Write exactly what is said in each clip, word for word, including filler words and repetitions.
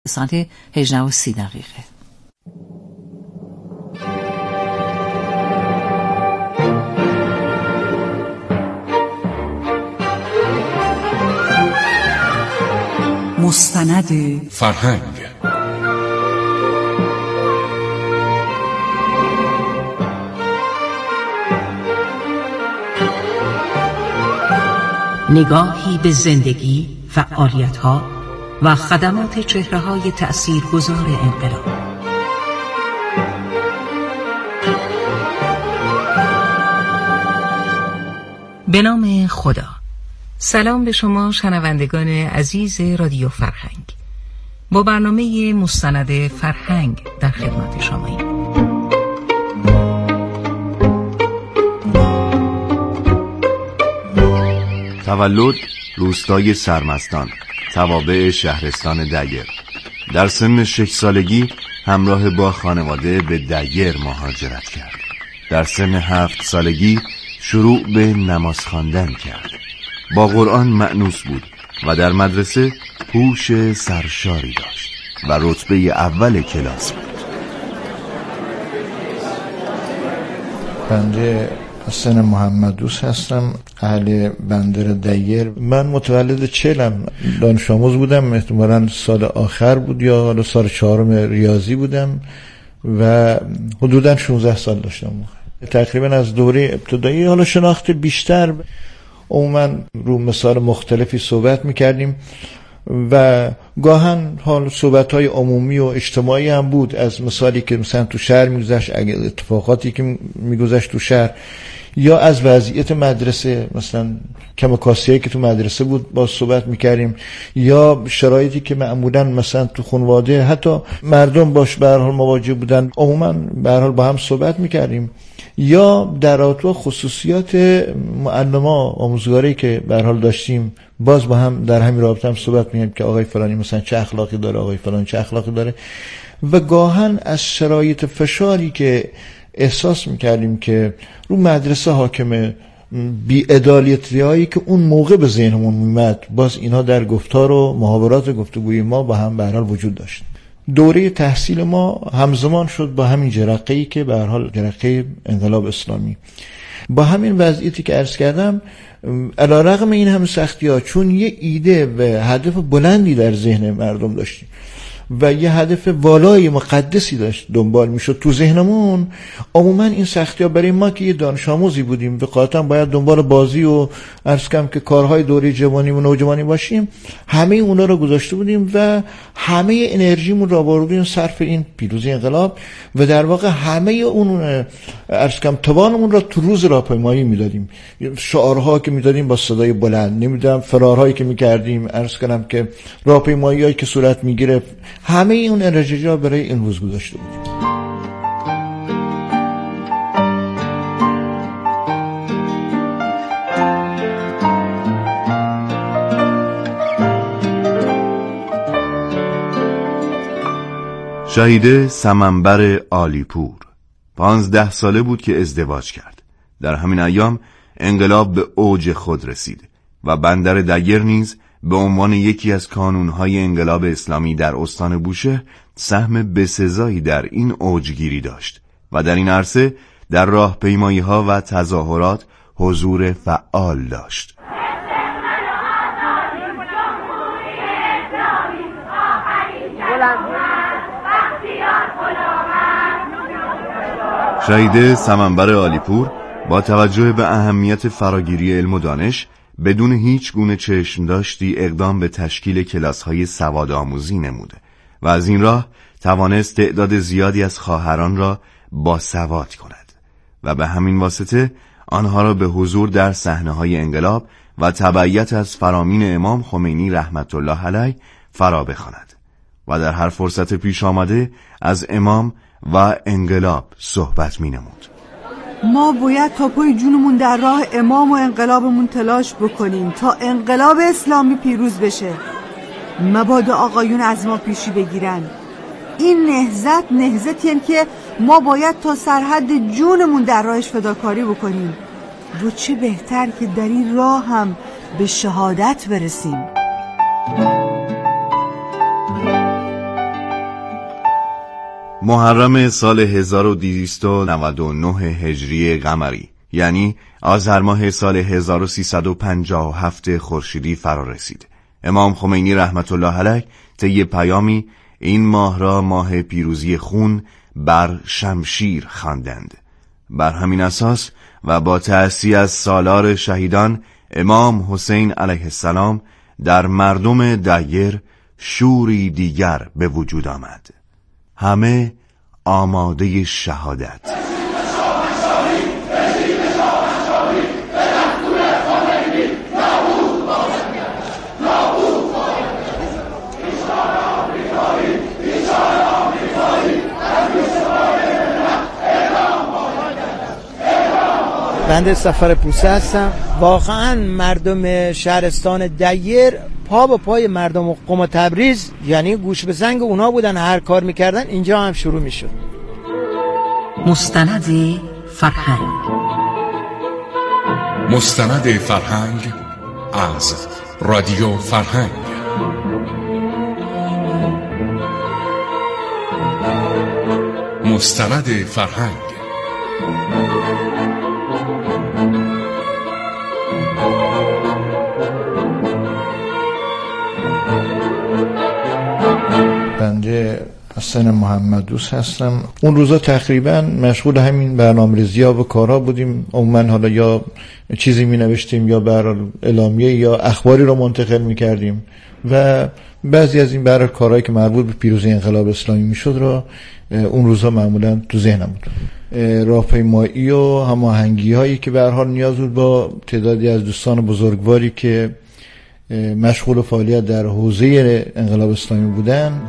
ساعت هجده و سی دقیقه. مستند فرهنگ. نگاهی به زندگی، فعالیت‌ها و خدمات چهره‌های تأثیرگذار انقلاب. به نام خدا. سلام به شما شنوندگان عزیز رادیو فرهنگ. با برنامه مستند فرهنگ در خدمت شماییم. تولد روستای سرمستان، توابع شهرستان دیر. در سن شش سالگی همراه با خانواده به دیر مهاجرت کرد. در سن هفت سالگی شروع به نماز خواندن کرد. با قرآن مأنوس بود و در مدرسه هوش سرشاری داشت و رتبه اول کلاس بود. بنده حسن محمدوس هستم، اهل بندر دیر. من متولد چهلم، دانش آموز بودم، احتمالاً سال آخر بود یا حالا سال چهارم ریاضی بودم و حدوداً شانزده سال داشتم. تقریباً از دوره ابتدایی حالا شناخت بیشتر، عموماً رو مثال مختلفی صحبت میکردیم و گاهن حال صحبت‌های عمومی و اجتماعی هم بود، از مثالی که مثلا تو شهر میگذشت، اگه اتفاقاتی که میگذشت تو شهر، یا از وضعیت مدرسه، مثلا کم و کاسیایی که تو مدرسه بود با صحبت میکردیم، یا شرایطی که معمولا مثلا تو خانواده حتی مردم باش به هر حال مواجه بودن، عموما به هر حال با هم صحبت میکردیم، یا در رابطه خصوصیات معلما آموزگاری که به هر حال داشتیم باز با هم در همین رابطه هم صحبت می‌کردیم که آقای فلانی مثلا چه اخلاقی داره، آقای فلانی چه اخلاقی داره، و گاهن از شرایط فشاری که احساس می‌کردیم که رو مدرسه حاکمه، بی‌عدالتی‌هایی که اون موقع به ذهنمون میومد، باز اینها در گفتار و محاورات گفتگوی ما با هم به هر حال وجود داشت. دوره تحصیل ما همزمان شد با همین جرقه‌ای که به هر حال جرقه انقلاب اسلامی. با همین وضعیتی که عرض کردم، علی‌رغم این همه سختی‌ها، چون یه ایده و هدف بلندی در ذهن مردم داشتیم و یه هدف والای مقدسی داشت دنبال میشد تو ذهنمون، عموما این سختی‌ها برای ما که یه دانش آموزی بودیم و قاطعاً باید دنبال بازی و عرض کنم که کارهای دوره جوانی و نوجوانی باشیم، همه اونا رو گذاشته بودیم و همه انرژیمون رو آوردیم صرف این پیروزی انقلاب و در واقع همه اون عرض کنم توانمون رو تو روز راهپیمایی میدادیم. شعارها که میدادیم با صدای بلند، نمیدونم فرارهایی که میکردیم، عرض کنم که راهپیمایی‌هایی که صورت میگرفت، همه اون انرژی ها برای این روز گذاشته بود. شهیده سمنبر عالیپور پانزده ساله بود که ازدواج کرد. در همین ایام انقلاب به اوج خود رسید و بندر دیر نیز به عنوان یکی از کانونهای انقلاب اسلامی در استان بوشهر سهم بسزایی در این اوجگیری داشت و در این عرصه در راهپیمایی‌ها و تظاهرات حضور فعال داشت. شهیده سمنبر عالیپور با توجه به اهمیت فراگیری علم و دانش بدون هیچ گونه چشم داشتی اقدام به تشکیل کلاس‌های سوادآموزی نموده و از این راه توانست تعداد زیادی از خواهران را باسواد کند و به همین واسطه آنها را به حضور در صحنه‌های انقلاب و تبعیت از فرامین امام خمینی رحمت الله علیه فرا بخواند و در هر فرصت پیش آمده از امام و انقلاب صحبت می‌نمود. ما باید تا پای جونمون در راه امام و انقلابمون تلاش بکنیم تا انقلاب اسلامی پیروز بشه. مبادا آقایون از ما پیشی بگیرن. این نهضت نهضتیه که ما باید تا سرحد جونمون در راهش فداکاری بکنیم و چه بهتر که در این راه هم به شهادت برسیم. محرم سال هزار و دویست و نود و نه هجری قمری، یعنی آذر ماه سال هزار و سیصد و پنجاه و هفت خورشیدی فرا رسید. امام خمینی رحمت الله علیه طی پیامی این ماه را ماه پیروزی خون بر شمشیر خواندند. بر همین اساس و با تأسی از سالار شهیدان امام حسین علیه السلام در مردم دیر شوری دیگر به وجود آمد. همه آماده شهادت. بنده سفر پوسه هستم. واقعا مردم شهرستان دیر پا به پای مردم قم و تبریز، یعنی گوش به زنگ اونا بودن، هر کار میکردن اینجا هم شروع میشد. مستند فرهنگ. مستند فرهنگ از رادیو فرهنگ. مستند فرهنگ. بنده حسن محمد دوست هستم. اون روزا تقریبا مشغول همین برنامه‌ریزی ها و کارها بودیم. عموما حالا یا چیزی می نوشتیم یا بر اعلامیه یا اخباری رو منتقل می کردیم و بعضی از این برای کارهایی که مربوط به پیروزی انقلاب اسلامی می شد رو اون روزا معمولا تو ذهنم بود. راهپیمایی و هماهنگی هایی که به هر حال نیاز بود با تعدادی از دوستان بزرگواری که مشغول فعالیت در حوزه انقلاب اسلامی بودن.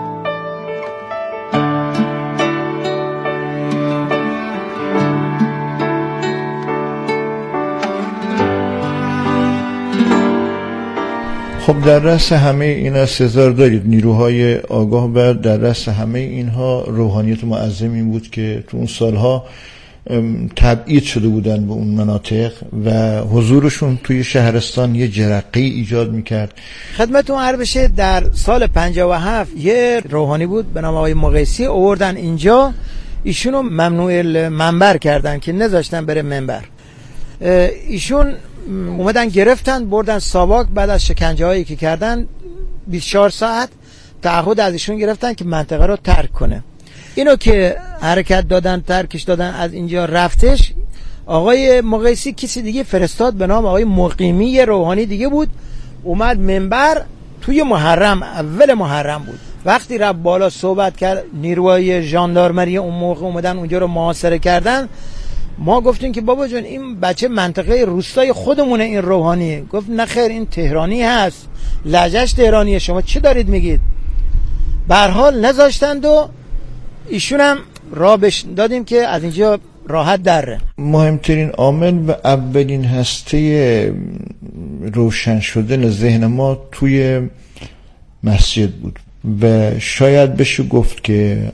خب در رأس همه اینا سزار دارید، نیروهای آگاه بر در رأس همه اینها روحانیت معظمی بود که تو اون سالها تبعید شده بودن به اون مناطق و حضورشون توی شهرستان یه جرقه ایجاد میکرد. خدمتتون عرض بشه در سال پنجاه و هفت یه روحانی بود به نام آقای مقیسی، آوردن اینجا، ایشونو ممنوع منبر کردن که نذاشتن بره منبر. ایشون اومدن گرفتن بردن ساواک، بعد از شکنجه هایی که کردن بیست و چهار ساعت تعهد از ایشون گرفتن که منطقه رو ترک کنه. اینو که حرکت دادن، ترکش دادن، از اینجا رفتش. آقای مقیسی کسی دیگه فرستاد به نام آقای مقیمی، یه روحانی دیگه بود، اومد منبر توی محرم، اول محرم بود. وقتی رفت بالا صحبت کرد، نیروهای ژاندارمری اون موقع اومدن اونجا رو محاصره کردن. ما گفتیم که بابا جان این بچه منطقه روستای خودمونه، این روحانیه. گفت نه خیر، این تهرانی هست، لهجهش تهرانیه، شما چی دارید میگید؟ به هر حال نذاشتند و ایشون هم راه بش دادیم که از اینجا راحت دره. مهمترین عامل و اولین هسته روشن شدن ذهن ما توی مسجد بود و شاید بشه گفت که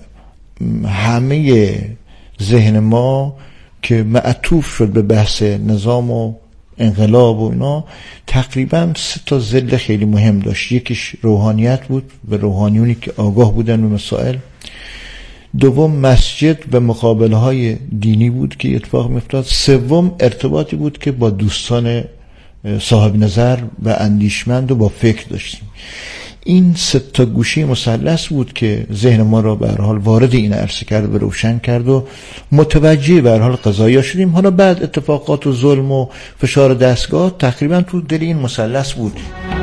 همه ذهن ما که معطوف شد به بحث نظام و انقلاب و اینا تقریبا سه تا ضلع خیلی مهم داشت. یکیش روحانیت بود و روحانیونی که آگاه بودن به مسائل. دوم مسجد و مقابله های دینی بود که اتفاق میافتاد. سوم ارتباطی بود که با دوستان صاحب نظر و اندیشمند و با فکر داشتیم. این سه تا گوشه مثلث بود که ذهن ما را به هر حال وارد این عرصه کرد و روشن کرد و متوجه به هر حال قضایا شدیم. حالا بعد اتفاقات و ظلم و فشار دستگاه تقریبا تو دل این مثلث بود.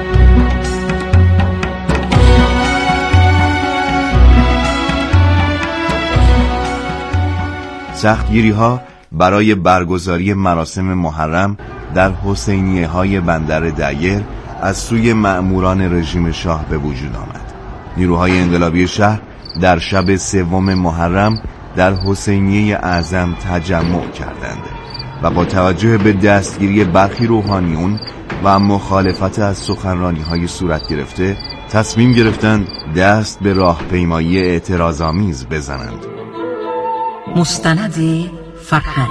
سختگیری ها برای برگزاری مراسم محرم در حسینیه های بندر دیر از سوی مأموران رژیم شاه به وجود آمد. نیروهای انقلابی شهر در شب سوم محرم در حسینیه اعظم تجمع کردند و با توجه به دستگیری برخی روحانیون و مخالفت از سخنرانی های صورت گرفته تصمیم گرفتند دست به راهپیمایی اعتراض‌آمیز بزنند. مستند فرهنگ.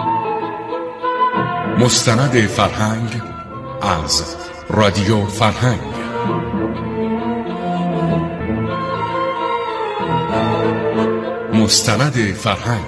مستند فرهنگ از رادیو فرهنگ. مستند فرهنگ.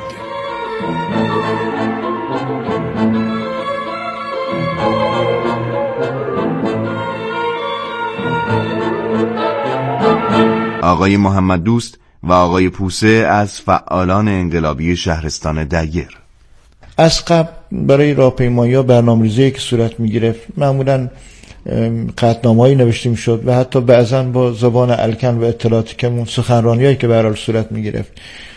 آقای محمد دوست و آقای پوسه از فعالان انقلابی شهرستان دیر. از قبل برای راهپیمایی‌ها برنامه‌ریزی که صورت می‌گرفت معمولاً قطعنامه‌ای نوشته می‌شد و حتی بعضاً با زبان الکن و اطلاعاتی که اون سخنرانی‌هایی که به هر حال صورت می‌گرفت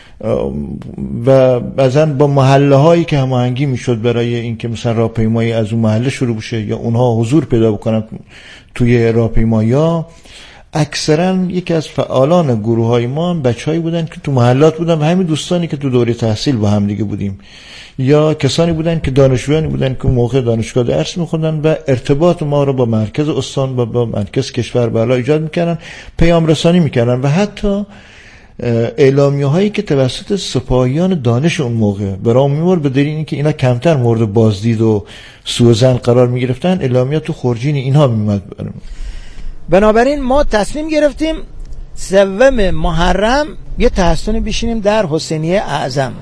و بعضاً با محله‌هایی که هماهنگی می‌شد برای اینکه مثلا راهپیمایی از اون محله شروع بشه یا اونها حضور پیدا بکنن توی راهپیمایی‌ها. اکثرا یکی از فعالان گروه های ما بچه‌هایی بودن که تو محلات بودن و همین دوستانی که تو دوره تحصیل با هم دیگه بودیم یا کسانی بودن که دانشجویانی بودن که موقع دانشگاه درس می‌خوندن و ارتباط ما رو با مرکز استان و با مرکز کشور بالا ایجاد می‌کردن، پیام رسانی می‌کردن و حتی اعلامیه هایی که توسط سپاهیان دانش اون موقع برام می‌آورد به دلیل اینکه اینا کمتر مورد بازدید و سوءظن قرار می‌گرفتن، اعلامیات تو خورجین اینها میومد. بنابراین ما تصمیم گرفتیم سوم محرم یه تحسنی بشینیم در حسینیه اعظم.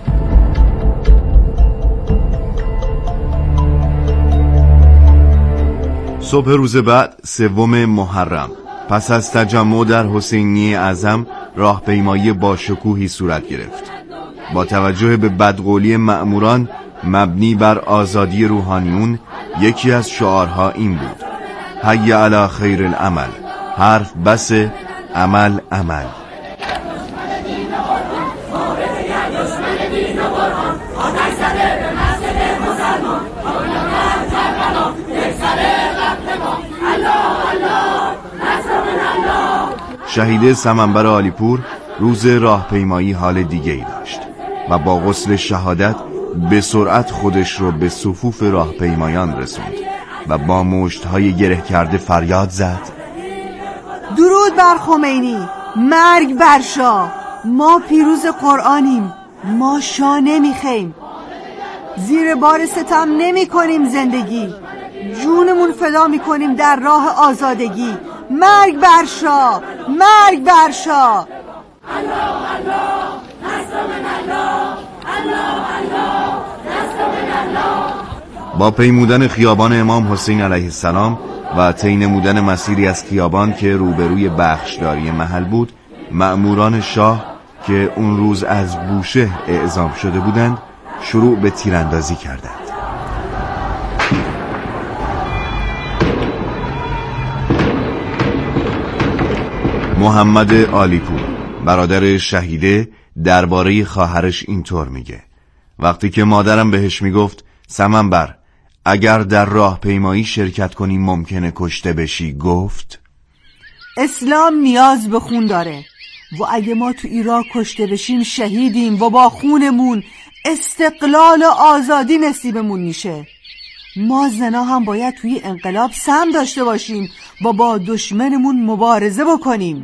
صبح روز بعد سوم محرم پس از تجمع در حسینیه اعظم راهپیمایی با شکوهی صورت گرفت. با توجه به بدقولی مأموران مبنی بر آزادی روحانیون یکی از شعارها این بود: حی علی خیر العمل، حرف بس، عمل عمل. شهید سمنبر عالیپور روز راهپیمایی حال دیگه ای داشت و با غسل شهادت به سرعت خودش رو به صفوف راهپیمایان رسوند و با مشت‌های گره کرده فریاد زد: درود بر خمینی، مرگ بر شاه، ما پیروز قرآنیم، ما شاه نمیخیم، زیر بار ستم نمی کنیم زندگی، جونمون فدا می کنیم در راه آزادگی، مرگ بر شاه، مرگ بر شاه. الله الله نصر من الله، الله الله نصر من الله. با پیمودن خیابان امام حسین علیه السلام و طی نمودن مسیری از خیابان که روبروی بخشداری محل بود، مأموران شاه که اون روز از بوشهر اعزام شده بودند شروع به تیراندازی کردند. محمد عالیپور برادر شهیده درباره خواهرش اینطور میگه: وقتی که مادرم بهش میگفت سمنبر اگر در راهپیمایی شرکت کنی ممکنه کشته بشی، گفت اسلام نیاز به خون داره و اگه ما تو ایران کشته بشیم شهیدیم و با خونمون استقلال و آزادی نصیبمون میشه. ما زنا هم باید توی انقلاب سهم داشته باشیم و با دشمنمون مبارزه بکنیم.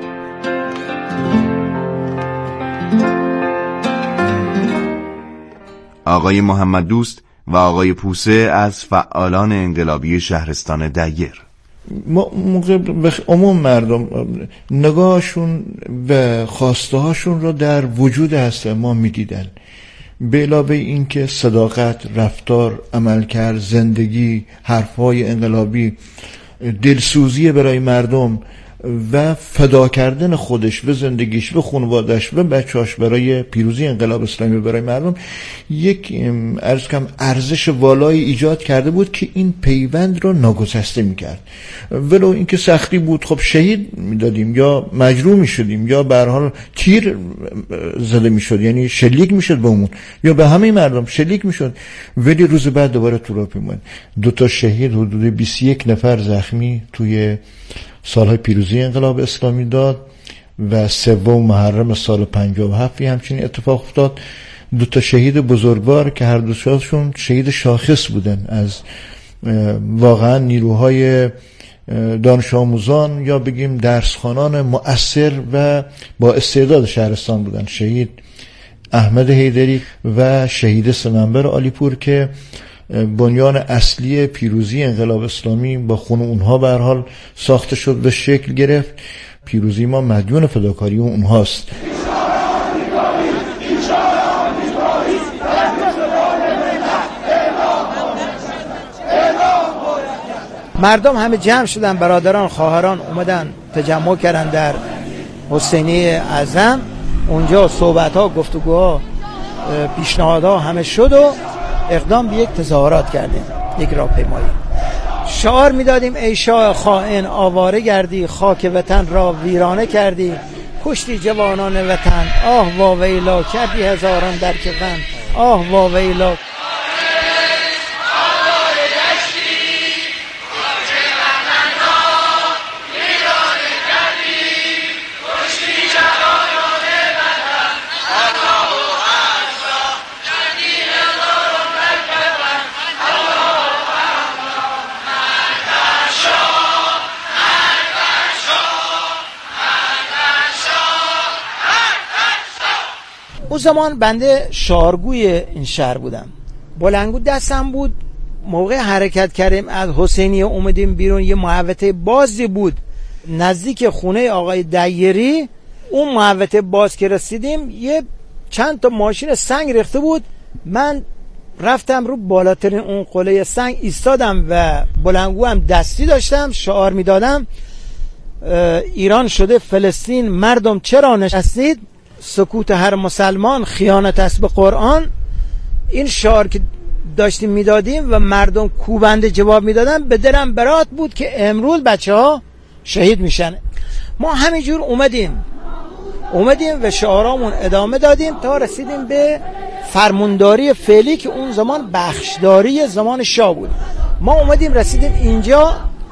آقای محمد دوست و آقای پوسه از فعالان انقلابی شهرستان دیر. ما موقع عموم مردم نگاهشون و خواسته هاشون رو در وجود هست ما میدیدن، به علاوه این که صداقت، رفتار، عملکرد، زندگی، حرفهای انقلابی، دلسوزی برای مردم و فدا کردن خودش و زندگیش و خانواده‌اش و بچه‌اش برای پیروزی انقلاب اسلامی برای مردم یک عرض کم ارزش والایی ایجاد کرده بود که این پیوند رو ناگسسته می‌کرد. ولو اینکه سختی بود، خب شهید می‌دادیم یا مجروح می‌شدیم یا به هر حال تیر زده می‌شد، یعنی شلیک می‌شد بهمون یا به همه مردم شلیک می‌شد، ولی روز بعد دوباره تو راهپیمایی دو تا شهید، حدود بیست و یک نفر زخمی توی سالهای پیروزی انقلاب اسلامی داد و سوم محرم سال پنجاه و هفت همچنین اتفاق افتاد. دو تا شهید بزرگوار که هر دوشون شهید شاخص بودن از واقعا نیروهای دانش آموزان یا بگیم درسخوانان مؤثر و با استعداد شهرستان بودن، شهید احمد حیدری و شهید سمنبر عالیپور که بنیان اصلی پیروزی انقلاب اسلامی با خون اونها به هر حال ساخته شد و شکل گرفت. پیروزی ما مدیون فداکاری اونهاست. مردم همه جمع شدن، برادران خواهران اومدن تجمع کردن در حسینی اعظم. اونجا صحبت ها، گفتگوها، پیشنهادها همه شد و اقدام به یک تظاهرات کردیم، یک راهپیمایی. شعار میدادیم ای شاه خائن آواره گردی، خاک وطن را ویرانه کردی، کشتی جوانان وطن، آه واویلا کردی هزاران در کفن، آه واویلا. اون زمان بنده شعارگوی این شهر بودم، بلنگو دستم بود. موقع حرکت کردیم از حسینیه اومدیم بیرون، یه محوطه بازی بود نزدیک خونه آقای دیری. اون محوطه باز که رسیدیم یه چند تا ماشین سنگ ریخته بود. من رفتم رو بالاترین اون قله سنگ ایستادم و بلنگو هم دستی داشتم، شعار میدادم ایران شده فلسطین، مردم چرا نشستید، سکوت هر مسلمان خیانت است به قرآن. این شعار که داشتیم میدادیم و مردم کوبنده جواب میدادن، به دلم برات بود که امروز بچه ها شهید میشن. ما همینجور اومدیم اومدیم و شعارامون ادامه دادیم تا رسیدیم به فرمانداری فعلی که اون زمان بخشداری زمان شاه بود. ما اومدیم رسیدیم اینجا،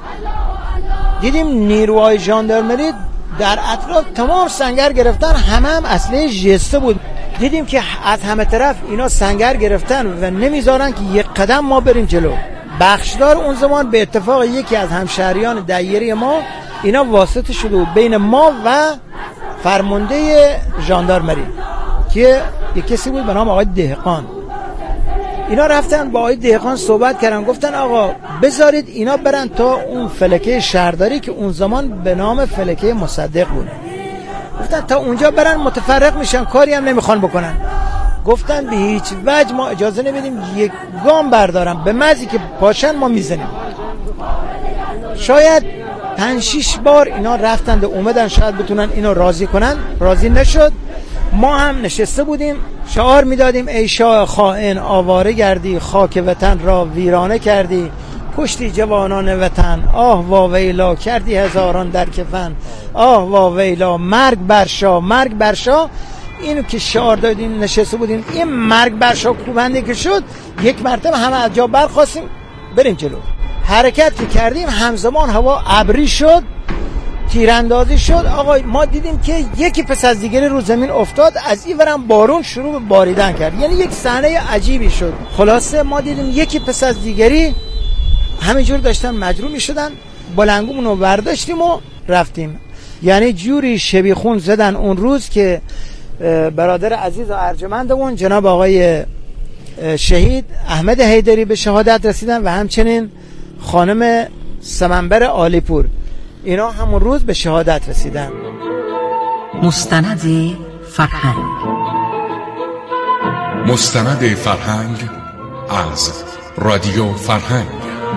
دیدیم نیروهای ژاندارمری در اطراف تمام سنگر گرفتن، همه هم اسلحه ژسته بود. دیدیم که از همه طرف اینا سنگر گرفتن و نمیذارن که یک قدم ما بریم جلو. بخشدار اون زمان به اتفاق یکی از همشهریان دیری ما اینا واسطه شده بود بین ما و فرمانده ژاندارمری که یک کسی بود به نام آقای دهقان. اینا رفتن با آقای دهقان صحبت کردن، گفتن آقا بذارید اینا برن تا اون فلکه شهرداری که اون زمان به نام فلکه مصدق بود. گفتن تا اونجا برن متفرق میشن، کاری هم نمیخوان بکنن. گفتن به هیچ وجه ما اجازه نمیدیم یک گام بردارم، به مزی که پاشن ما میزنیم. شاید پنج شیش بار اینا رفتند و اومدن شاید بتونن اینو راضی کنن، راضی نشد. ما هم نشسته بودیم شعار میدادیم ای شاه خائن آواره گردی، خاک وطن را ویرانه کردی، کشتی جوانان وطن، آه واویلا کردی هزاران در کفن، آه واویلا مرگ بر شاه، مرگ بر شاه. اینو که شعار دادیم نشسته بودیم، این مرگ بر شاه کوبنده که شد، یک مرتبه همه از جا برخاستیم بریم جلو. حرکت که کردیم همزمان هوا ابری شد، تیراندازی شد. آقا ما دیدیم که یکی پس از دیگری رو زمین افتاد، از این ورم بارون شروع به باریدن کرد، یعنی یک صحنه عجیبی شد. خلاصه ما دیدیم یکی پس از دیگری همینجور داشتن مجروح می شدن. بلنگومون رو برداشتیم و رفتیم. یعنی جوری شبیخون زدن اون روز که برادر عزیز و ارجمندمون جناب آقای شهید احمد حیدری به شهادت رسیدن و همچنین خانم سمنبر عالیپور، اینا همون روز به شهادت رسیدن. مستند فرهنگ. مستند فرهنگ از رادیو فرهنگ.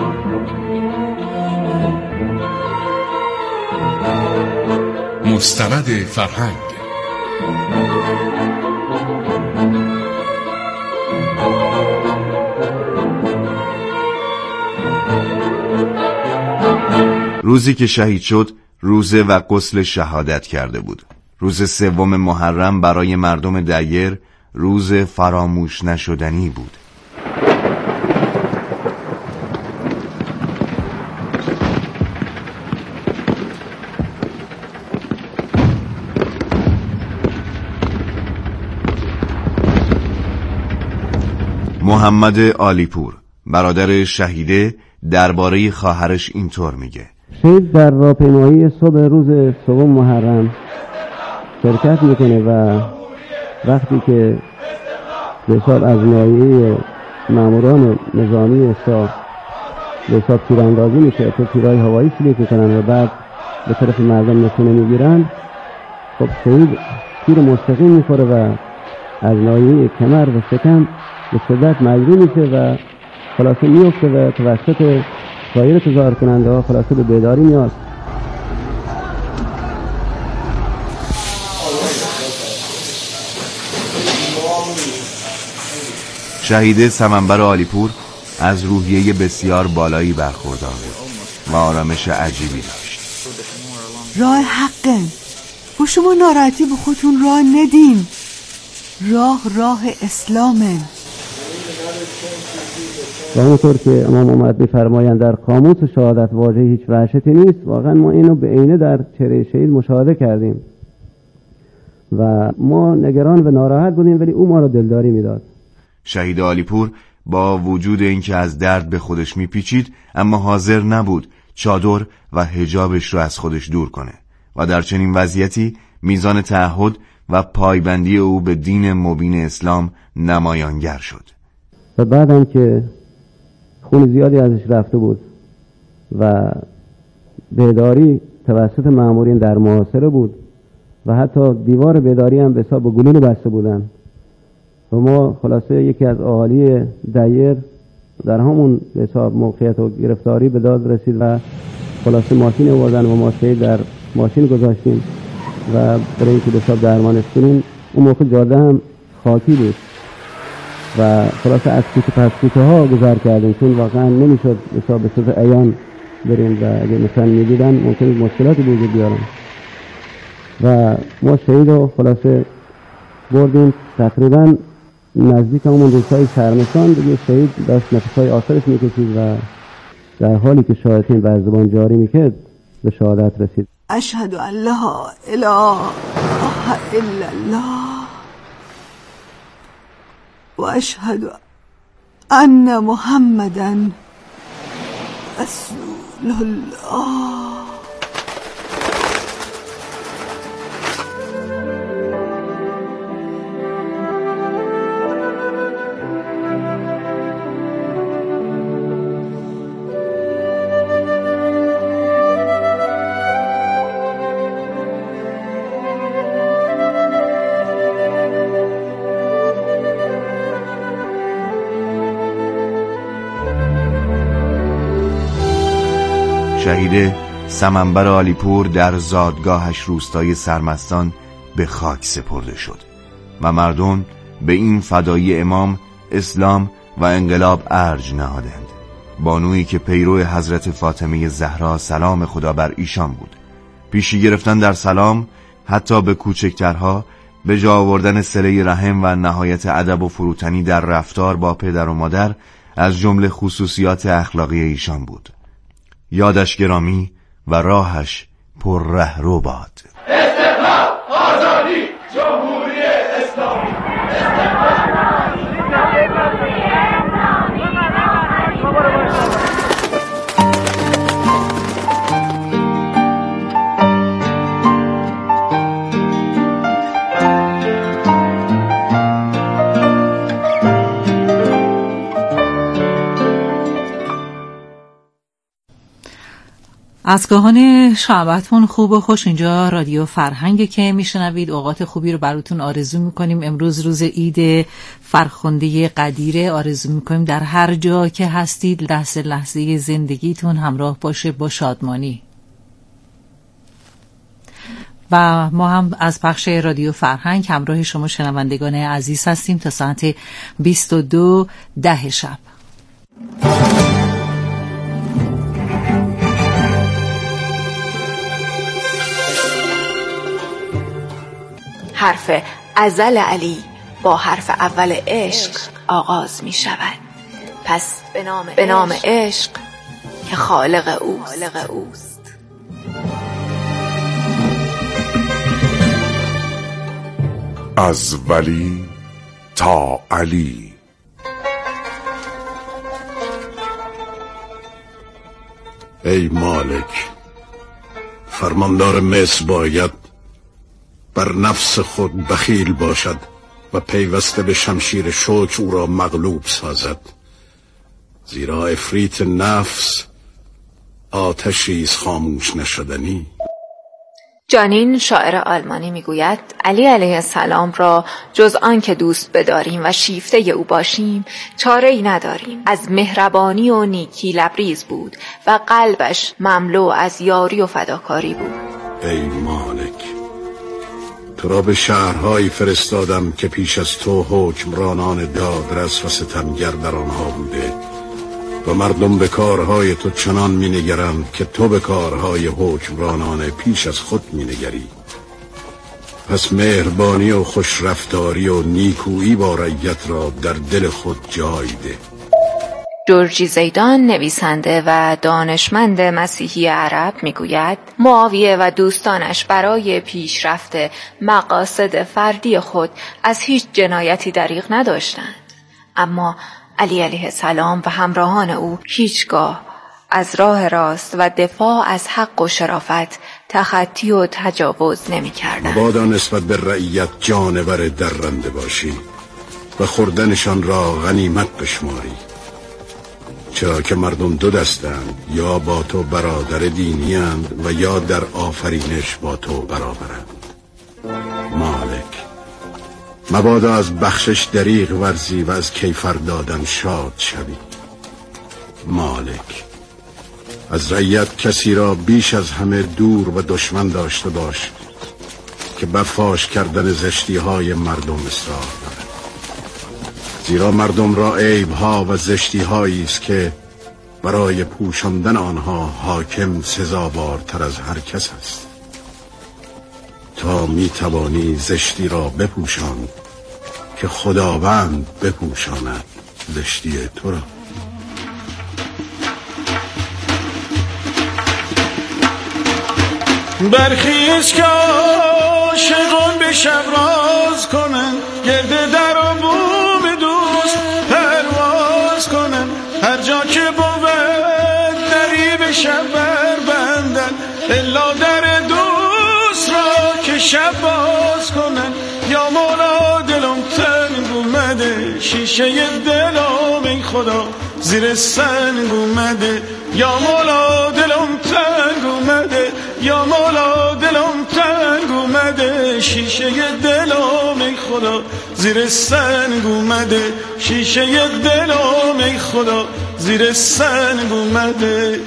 مستند فرهنگ. روزی که شهید شد روزه و غسل شهادت کرده بود. روز سوم محرم برای مردم دیر روز فراموش نشدنی بود. محمد عالیپور برادر شهیده درباره خواهرش اینطور میگه: شهید در راهپیمایی صبح روز سوم محرم شرکت میکنه و وقتی که به حساب از ناحیه ماموران نظامی شاه به حساب تیراندازی میشه، تو تیرهای هوایی سلیک میکنن و بعد به طرف مردم نشونه میگیرن، خب شهید تیر مستقیم میخوره و از ناحیه کمر و شکم به شدت مجروح میشه و خلاصه میفته و توسط سایر تظاهر کننده ها خلاصه به بیداری میاد. شهید سمنبر عالیپور از روحیه بسیار بالایی برخوردار بود و آرامش عجیبی داشت. راه حقه و شما ناراحتی به خودتون راه ندین. راه راه اسلامه. و اونطور که امام محمد می‌فرمایند در قاموس شهادت واژه هیچ وحشتی نیست، واقعا ما اینو به عینه در چهره شهید مشاهده کردیم و ما نگران و ناراحت بودیم، ولی او ما رو دلداری میداد. شهید عالیپور با وجود اینکه از درد به خودش میپیچید، اما حاضر نبود چادر و حجابش رو از خودش دور کنه و در چنین وضعیتی میزان تعهد و پایبندی او به دین مبین اسلام نمایانگر شد. و بعدم که خون زیادی ازش رفته بود و بیداری توسط مامورین در محاصره بود و حتی دیوار بیداری هم به حساب گلوله بسته بودن و ما خلاصه یکی از اهالی دیر در همون به حساب موقعیت و گرفتاری به داد رسید و خلاصه ماشین آوردن و ما شهید در ماشین گذاشتیم و برای اینکه به حساب درمانش کنیم. اون موقع جاده هم خاکی بود و خلاصه از کوچه پس کوچه ها گذر کردیم، چون واقعا نمیشد حساب به صورت عیان بریم و اگه مثلا میدیدن ممکن مشکلاتی وجود بیارن و ما شهید رو خلاصه بردیم تقریبا نزدیک همون روزهای شرمسان دیگه. شهید داشت نفسهای آخرش میکشید و در حالی که شهادتین بر زبان جاری میکرد به شهادت رسید. اشهد ان لا اله الا الله و اشهد ان محمدا رسول الله. شهید سمنبر عالیپور در زادگاهش روستای سرمستان به خاک سپرده شد و مردم به این فدایی امام، اسلام و انقلاب ارج نهادند. بانویی که پیرو حضرت فاطمه زهرا سلام خدا بر ایشان بود. پیشی گرفتن در سلام حتی به کوچکترها، به جا آوردن صله رحم و نهایت ادب و فروتنی در رفتار با پدر و مادر از جمله خصوصیات اخلاقی ایشان بود. یادش گرامی و راهش پر رهرو باد. استقلال، آزادی، جمهوری اسلامی. از گاهان شعبتون خوب و خوش. اینجا رادیو فرهنگ که میشنوید. اوقات خوبی رو براتون آرزو میکنیم. امروز روز عید فرخنده قدیره. آرزو میکنیم در هر جا که هستید لحظه لحظه زندگیتون همراه باشه با شادمانی. و ما هم از پخش رادیو فرهنگ همراه شما شنوندگان عزیز هستیم تا ساعت بیست و دو ده شب. حرف ازل علی با حرف اول عشق آغاز می شود. پس به نام عشق که خالق اوست. از ولی تا علی. ای مالک، فرماندار مصر باید بر نفس خود بخیل باشد و پیوسته به شمشیر شوک او را مغلوب سازد، زیرا افریت نفس آتشی است خاموش نشدنی جانین شاعر آلمانی میگوید علی علیه السلام را جز آن که دوست بداریم و شیفته او باشیم چاره‌ای نداریم. از مهربانی و نیکی لبریز بود و قلبش مملو از یاری و فداکاری بود. ای مالک، تو را به شهرهایی فرستادم که پیش از تو حکمرانان دادرس و ستمگر در آنها بوده و مردم به کارهای تو چنان می نگرند که تو به کارهای حکمرانان پیش از خود می نگری. پس مهربانی و خوشرفتاری و نیکویی با رعیت را در دل خود جای ده. جورجی زیدان نویسنده و دانشمند مسیحی عرب میگوید معاویه و دوستانش برای پیشرفت مقاصد فردی خود از هیچ جنایتی دریغ نداشتند، اما علی علیه السلام و همراهان او هیچگاه از راه راست و دفاع از حق و شرافت تخطی و تجاوز نمی کردند. مبادا نسبت به رعیت جانور درنده باشی و خوردنشان را غنیمت بشماری، چرا که مردم دو دستند، یا با تو برادر دینی اند و یا در آفرینش با تو برابرند. مالک، مبادا از بخشش دریغ ورزی و از کیفر دادن شاد شوی. مالک، از رعیت کسی را بیش از همه دور و دشمن داشته باش که بفاش کردن زشتی های مردم اصرار دارد، زیرا مردم را عیبها و زشتی هایی است که برای پوشاندن آنها حاکم سزاوارتر از هر کس است. تا می توانی زشتی را بپوشان که خداوند بپوشاند زشتی تو را. برخیز که عاشقان به شب راز کنن، گرد در و بوم دوست پرواز کنن، هر جا که بود دری به شب بربندن، الا در دوست را که شب باز کنن. یا مولا دلم تنگ اومده، شیشه دلم ای خدا زیر سنگ اومده. یا مولا دلم تنگ اومده، یا مولا دلم تنگ اومده، شیشه دلم ای خدا زیر سنگ اومده، شیشه دلم ای خدا زیر سنگ اومده.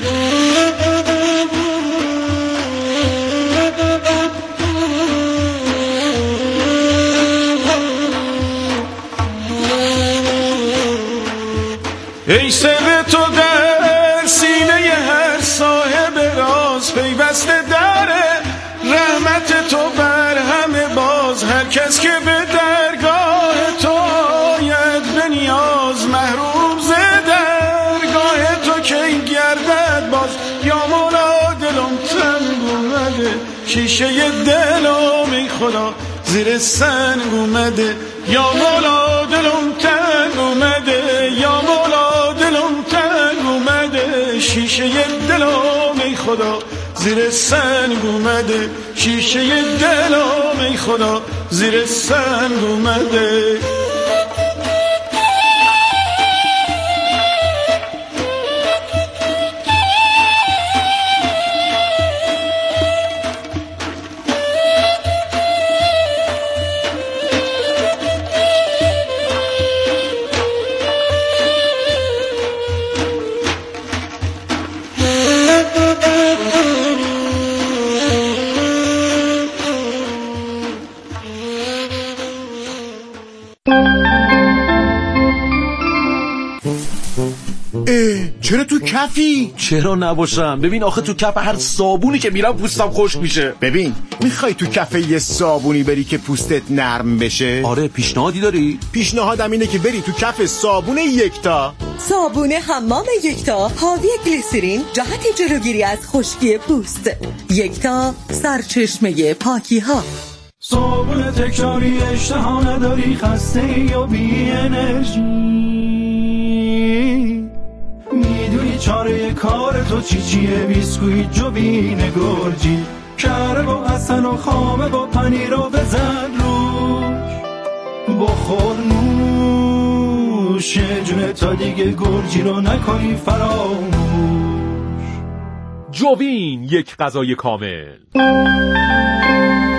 ای سر تو در سینه هر صاحب راز، پیوسته داره رحمت تو بر همه باز. هر کس که به درگاه تو آید به نیاز، محروم ز درگاه تو کی گردد باز. یا مولا دلم تنگ اومده، شیشه دلم ای خدا زیر سنگ اومده. یا مولا دلم تنگ اومده، یا مولا دلم تنگ اومده، شیشه دلم ای خدا زیر سنگ اومده، شیشه دلم ای خدا زیر سنگ اومده. چرا تو کفی؟ چرا نباشم؟ ببین آخه تو کف هر صابونی که میرم پوستم خشک میشه. ببین میخوای تو کف یه صابونی بری که پوستت نرم بشه؟ آره، پیشنهادی داری؟ پیشنهادم اینه که بری تو کف صابون یکتا. صابون حمام یکتا حاوی گلیسرین، جهت جلوگیری از خشکی پوست. یکتا، سرچشمه پاکی ها. صابون تکراری، اشتها نداری، خسته یا بی انرژی، میدونی چاره کار تو چی چیه؟ بیسکویت جوبین گرجی، کره با حسن و خامه با پنیر و بزن روش، بخور نوش جونه تا دیگه گرجی رو نکنی فراموش. جوین، یک غذای کامل.